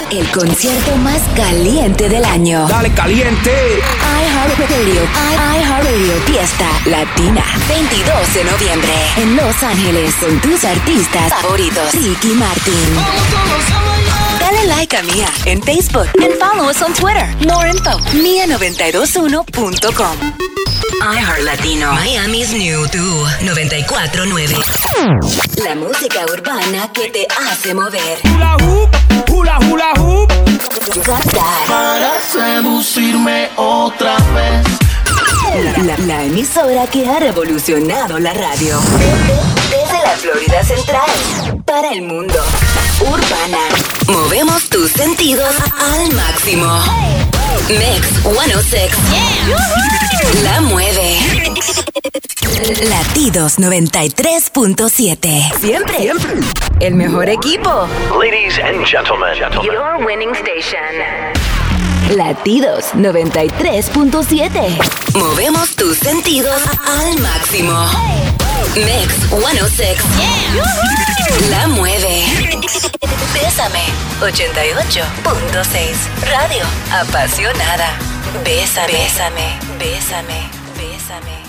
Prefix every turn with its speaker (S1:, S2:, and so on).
S1: el concierto más caliente del año.
S2: ¡Dale, caliente!
S1: iHeartRadio Fiesta Latina, 22 de noviembre, en Los Ángeles, con tus artistas favoritos. Ricky Martin. Dale like a Mía en Facebook and follow us on Twitter. More info, mia921.com. iHeart Latino, Miami's New 94.9. La música urbana que te hace mover.
S2: Hula hoop, hula hula hoop.
S1: Cantar.
S3: Para seducirme otra vez.
S1: La emisora que ha revolucionado la radio. Desde la Florida Central para el mundo. Urbana. Movemos tus sentidos al máximo. Mix 106. La mueve. Latidos 93.7. Siempre. El mejor equipo.
S4: Ladies and gentlemen.
S1: Your winning station. Latidos 93.7. Movemos tus sentidos al máximo. Mix 106. La mueve. Bésame 88.6. Radio apasionada. Bésame, bésame, bésame, bésame.